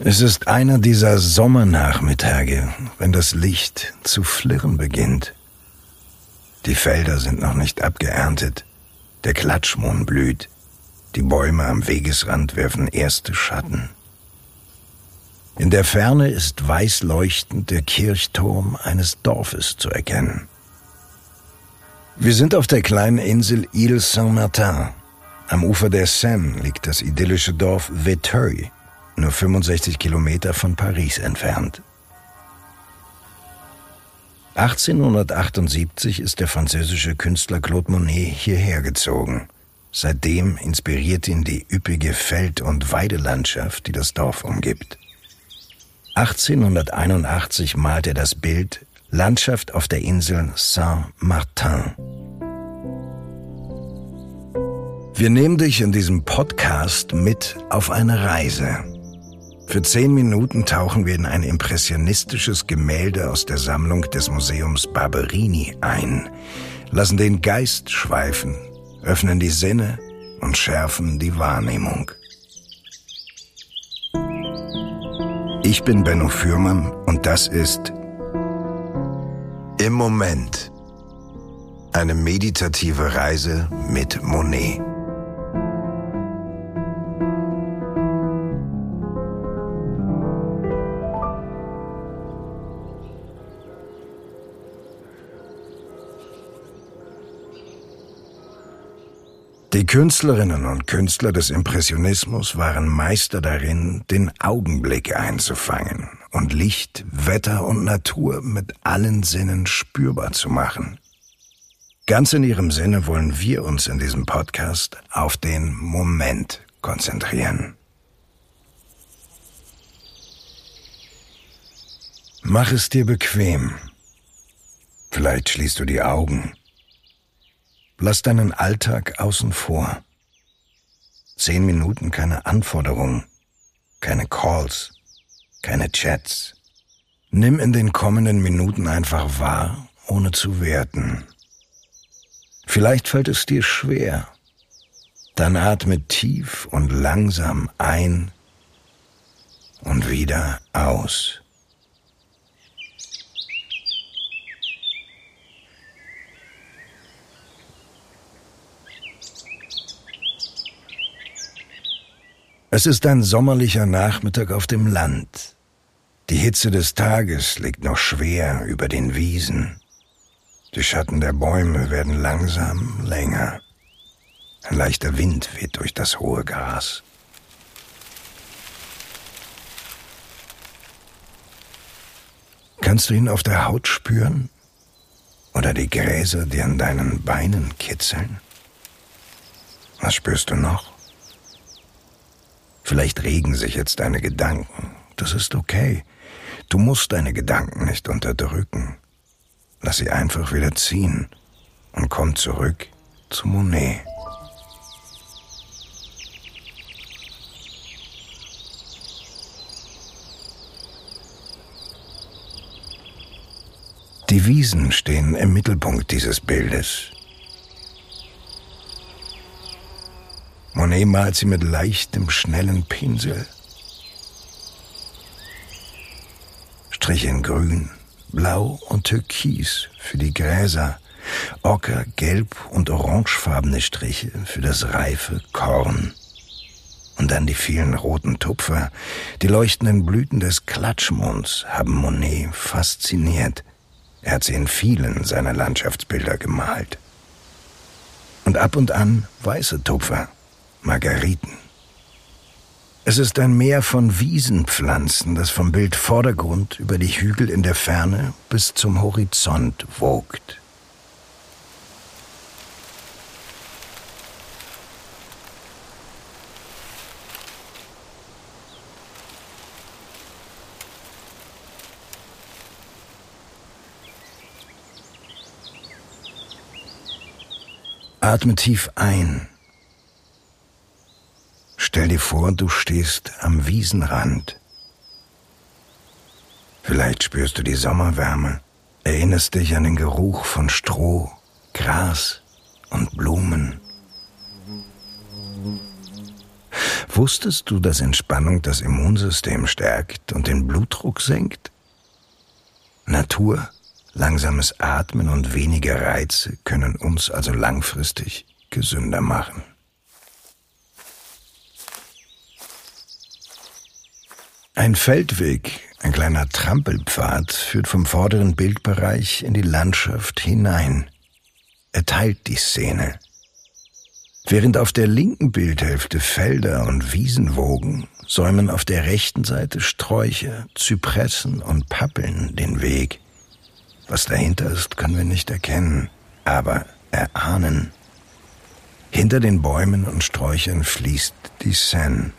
Es ist einer dieser Sommernachmittage, wenn das Licht zu flirren beginnt. Die Felder sind noch nicht abgeerntet, der Klatschmohn blüht, die Bäume am Wegesrand werfen erste Schatten. In der Ferne ist weiß leuchtend der Kirchturm eines Dorfes zu erkennen. Wir sind auf der kleinen Insel Île Saint-Martin. Am Ufer der Seine liegt das idyllische Dorf Vétheuil, nur 65 Kilometer von Paris entfernt. 1878 ist der französische Künstler Claude Monet hierher gezogen. Seitdem inspiriert ihn die üppige Feld- und Weidelandschaft, die das Dorf umgibt. 1881 malt er das Bild Landschaft auf der Insel Saint-Martin. Wir nehmen dich in diesem Podcast mit auf eine Reise. Für 10 Minuten tauchen wir in ein impressionistisches Gemälde aus der Sammlung des Museums Barberini ein, lassen den Geist schweifen, öffnen die Sinne und schärfen die Wahrnehmung. Ich bin Benno Fürmann und das ist Im Moment. Eine meditative Reise mit Monet. Die Künstlerinnen und Künstler des Impressionismus waren Meister darin, den Augenblick einzufangen und Licht, Wetter und Natur mit allen Sinnen spürbar zu machen. Ganz in ihrem Sinne wollen wir uns in diesem Podcast auf den Moment konzentrieren. Mach es dir bequem. Vielleicht schließt du die Augen. Lass deinen Alltag außen vor. 10 Minuten keine Anforderungen, keine Calls, keine Chats. Nimm in den kommenden Minuten einfach wahr, ohne zu werten. Vielleicht fällt es dir schwer. Dann atme tief und langsam ein und wieder aus. Es ist ein sommerlicher Nachmittag auf dem Land. Die Hitze des Tages liegt noch schwer über den Wiesen. Die Schatten der Bäume werden langsam länger. Ein leichter Wind weht durch das hohe Gras. Kannst du ihn auf der Haut spüren? Oder die Gräser, die an deinen Beinen kitzeln? Was spürst du noch? Vielleicht regen sich jetzt deine Gedanken. Das ist okay. Du musst deine Gedanken nicht unterdrücken. Lass sie einfach wieder ziehen und komm zurück zu Monet. Die Wiesen stehen im Mittelpunkt dieses Bildes. Monet malt sie mit leichtem, schnellen Pinsel. Striche in Grün, Blau und Türkis für die Gräser, Ocker, Gelb und orangefarbene Striche für das reife Korn. Und dann die vielen roten Tupfer, die leuchtenden Blüten des Klatschmohns haben Monet fasziniert. Er hat sie in vielen seiner Landschaftsbilder gemalt. Und ab und an weiße Tupfer, Margeriten. Es ist ein Meer von Wiesenpflanzen, das vom Bildvordergrund über die Hügel in der Ferne bis zum Horizont wogt. Atme tief ein. Stell dir vor, du stehst am Wiesenrand. Vielleicht spürst du die Sommerwärme, erinnerst dich an den Geruch von Stroh, Gras und Blumen. Wusstest du, dass Entspannung das Immunsystem stärkt und den Blutdruck senkt? Natur, langsames Atmen und weniger Reize können uns also langfristig gesünder machen. Ein Feldweg, ein kleiner Trampelpfad, führt vom vorderen Bildbereich in die Landschaft hinein. Er teilt die Szene. Während auf der linken Bildhälfte Felder und Wiesen wogen, säumen auf der rechten Seite Sträucher, Zypressen und Pappeln den Weg. Was dahinter ist, können wir nicht erkennen, aber erahnen. Hinter den Bäumen und Sträuchern fließt die Seine.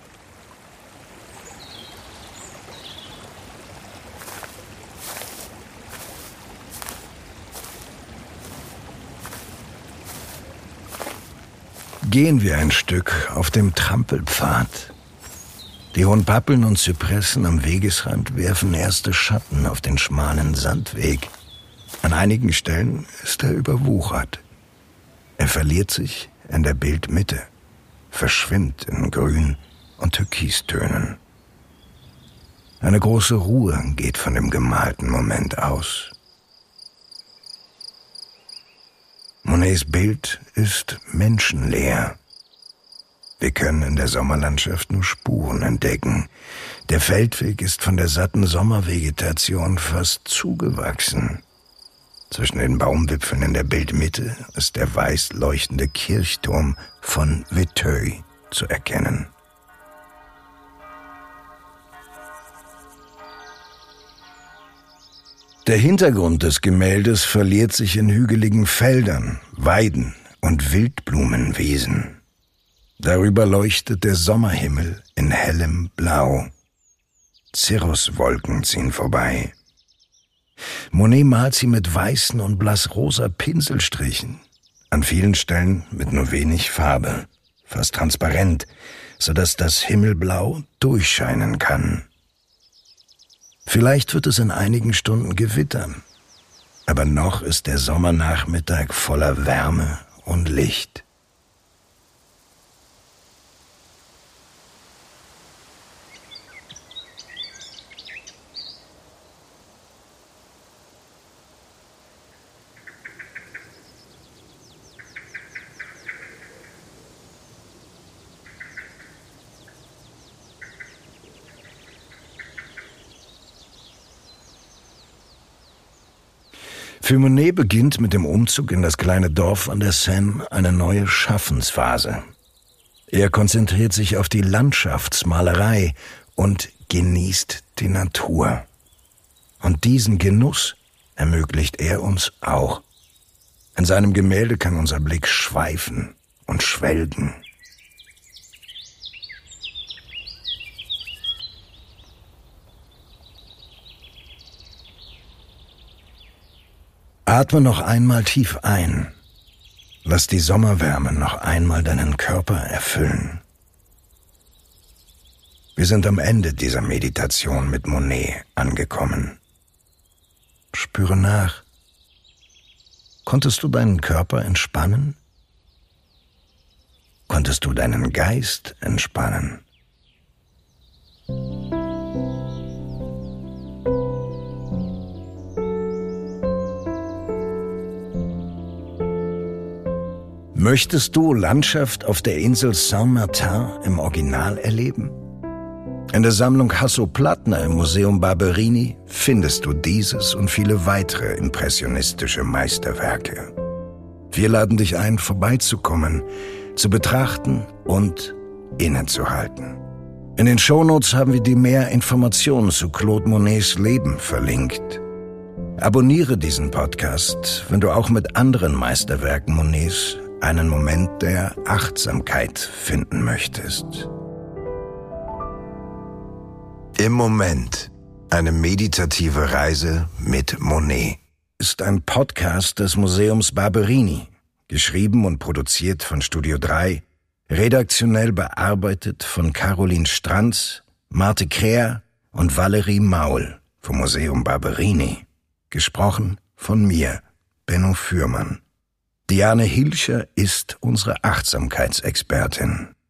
Gehen wir ein Stück auf dem Trampelpfad. Die hohen Pappeln und Zypressen am Wegesrand werfen erste Schatten auf den schmalen Sandweg. An einigen Stellen ist er überwuchert. Er verliert sich in der Bildmitte, verschwimmt in Grün- und Türkistönen. Eine große Ruhe geht von dem gemalten Moment aus. Monets Bild ist menschenleer. Wir können in der Sommerlandschaft nur Spuren entdecken. Der Feldweg ist von der satten Sommervegetation fast zugewachsen. Zwischen den Baumwipfeln in der Bildmitte ist der weiß leuchtende Kirchturm von Vitheuil zu erkennen. Der Hintergrund des Gemäldes verliert sich in hügeligen Feldern, Weiden und Wildblumenwiesen. Darüber leuchtet der Sommerhimmel in hellem Blau. Cirruswolken ziehen vorbei. Monet malt sie mit weißen und blassrosa Pinselstrichen, an vielen Stellen mit nur wenig Farbe, fast transparent, sodass das Himmelblau durchscheinen kann. Vielleicht wird es in einigen Stunden gewittern, aber noch ist der Sommernachmittag voller Wärme und Licht. Für Monet beginnt mit dem Umzug in das kleine Dorf an der Seine eine neue Schaffensphase. Er konzentriert sich auf die Landschaftsmalerei und genießt die Natur. Und diesen Genuss ermöglicht er uns auch. In seinem Gemälde kann unser Blick schweifen und schwelgen. Atme noch einmal tief ein. Lass die Sommerwärme noch einmal deinen Körper erfüllen. Wir sind am Ende dieser Meditation mit Monet angekommen. Spüre nach. Konntest du deinen Körper entspannen? Konntest du deinen Geist entspannen? Möchtest du Landschaft auf der Insel Saint-Martin im Original erleben? In der Sammlung Hasso-Plattner im Museum Barberini findest du dieses und viele weitere impressionistische Meisterwerke. Wir laden dich ein, vorbeizukommen, zu betrachten und innezuhalten. In den Shownotes haben wir dir mehr Informationen zu Claude Monets Leben verlinkt. Abonniere diesen Podcast, wenn du auch mit anderen Meisterwerken Monets einen Moment der Achtsamkeit finden möchtest. Im Moment, eine meditative Reise mit Monet, ist ein Podcast des Museums Barberini, geschrieben und produziert von Studio 3, redaktionell bearbeitet von Caroline Stranz, Marte Kräher und Valerie Maul vom Museum Barberini, gesprochen von mir, Benno Fürmann. Diane Hilscher ist unsere Achtsamkeitsexpertin.